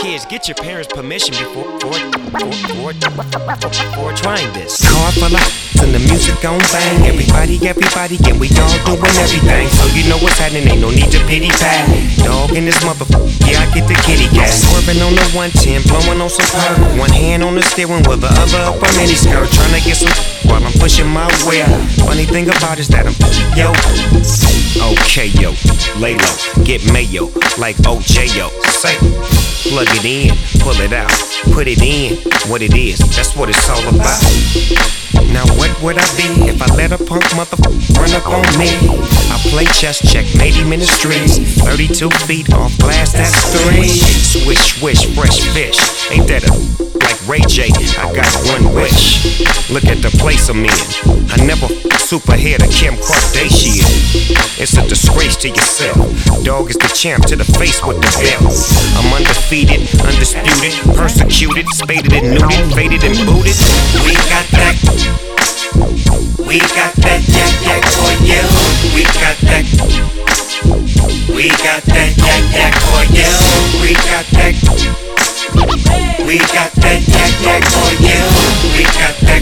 Kids, get your parents' permission before trying this. Car full of and the music gon' bang. Everybody, and we all doing everything. So you know what's happening, ain't no need to pity pat. Dog in this motherfucker, yeah, I get the kitty cat. Swerving on the 110, blowing on some perk. One hand on the steering wheel, the other up a mini skirt. Trying to get some while I'm pushing my way. Funny thing about it is that I'm yo. Okay, yo, lay low, get mayo, like OJ, yo. Say, plug it in, pull it out, put it in, what it is, that's what it's all about. Now what would I be if I let a punk motherfucker run up on me? I play chess, checkmate him in the streets. 32 feet off glass, that's 3. Swish, swish, fresh fish. Ain't that a like Ray J? I got one wish. Look at the place I'm in. I never superhead of Kim Kardashian. It's a disgrace to yourself. Dog is the champ to the face with the belt. I'm undefeated, undisputed, persecuted, spaded and neutered, faded and booted. We got that. We got that yak yak for you. We got that. We got that yak yak for you. We got that. We got that yak yak for you. We got that.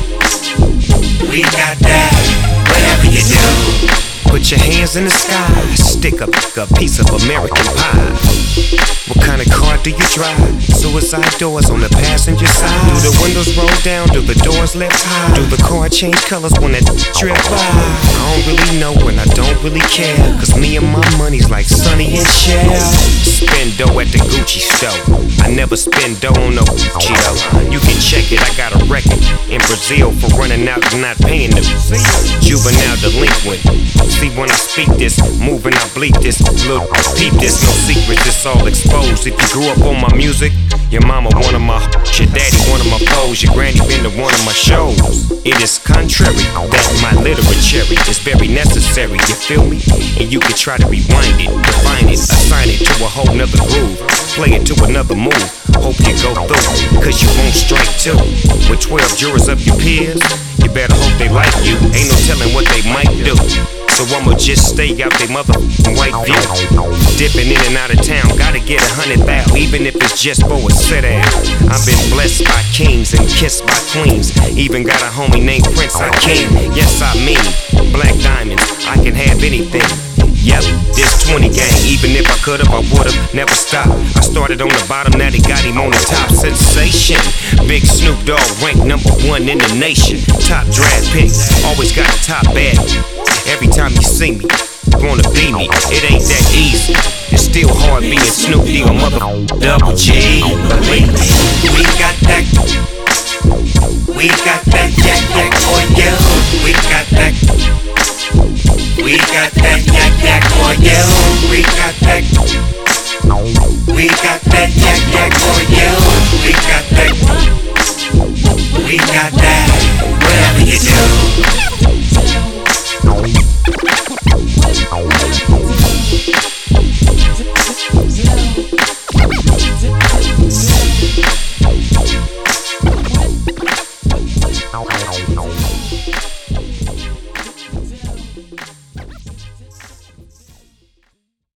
We got that. Whatever you do. Put your hands in the sky. Stick up a piece of American pie. What kind of car do you drive? Suicide doors on the passenger side. Do the windows roll down? Do the doors lift high? Do the car change colors when that trip by? I don't really know and I don't really care. Cause me and my money's like Sonny and Cher. Spend dough at the Gucci store. I never spend dough on no Cheeto. You can check it, I got a record in Brazil for running out and not paying them. Juvenile delinquent. See when I speak this, moving I bleep this. Little peep this, no secrets, it's all exposed. If you grew up on my music, your mama one of my, your daddy one of my foes, your granny been to one of my shows. It is contrary that my literature is very necessary, you feel me? And you can try to rewind it, define it, assign it to a whole nother groove, play it to another move. Hope you go through, cause you won't strike two. With 12 jurors of your peers, you better hope they like you. Ain't no telling what they might do. So I'ma just stay out they motherfucking white view. Dipping in and out of town, gotta get 100,000, even if it's just for a sit down. I've been blessed by kings and kissed by queens. Even got a homie named Prince Hakeem. Yes, I mean, black diamonds, I can have anything. Yep, this 20 gang, even if I could've, I would've never stopped. I started on the bottom, now they got him on the top. Sensation, Big Snoop Dogg ranked #1 in the nation. Top draft pick, always got a top bag. Every time you see me, wanna be me, it ain't that easy. It's still hard being Snoop D or mother double G. Believe me, we got that. We got that yak yak for you. We got that. We got that yak yak for you. We got that. We got that yak yak for you. We got that. We got that. Whatever you do.